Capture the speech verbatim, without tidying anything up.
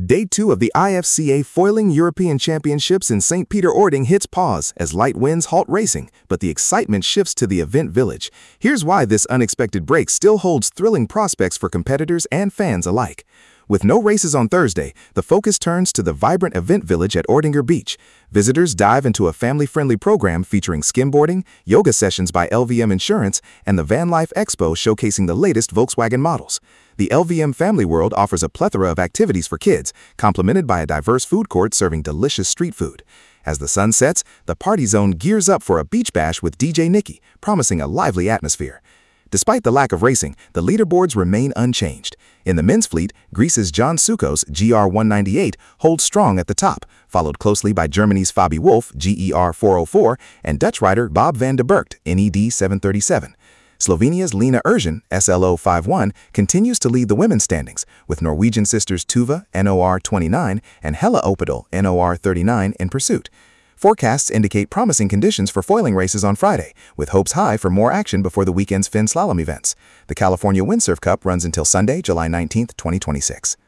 Day two of the I F C A Foiling European Championships in Saint Peter-Ording hits pause as light winds halt racing, but the excitement shifts to the event village. Here's why this unexpected break still holds thrilling prospects for competitors and fans alike. With no races on Thursday, the focus turns to the vibrant event village at Ordinger Beach. Visitors dive into a family-friendly program featuring skimboarding, yoga sessions by L V M Insurance, and the Van Life Expo showcasing the latest Volkswagen models. The L V M Family World offers a plethora of activities for kids, complemented by a diverse food court serving delicious street food. As the sun sets, the party zone gears up for a beach bash with D J Nikki, promising a lively atmosphere. Despite the lack of racing, the leaderboards remain unchanged. In the men's fleet, Greece's John Sukos G R one ninety-eight holds strong at the top, followed closely by Germany's Fabi Wolf G E R four oh four and Dutch rider Bob van de Burgt N E D seven thirty-seven. Slovenia's Lena Erzin S L O fifty-one continues to lead the women's standings, with Norwegian sisters Tuva N O R twenty-nine and Hella Opedal N O R thirty-nine in pursuit. Forecasts indicate promising conditions for foiling races on Friday, with hopes high for more action before the weekend's Finn slalom events. The California Windsurf Cup runs until Sunday, July nineteenth, twenty twenty-six.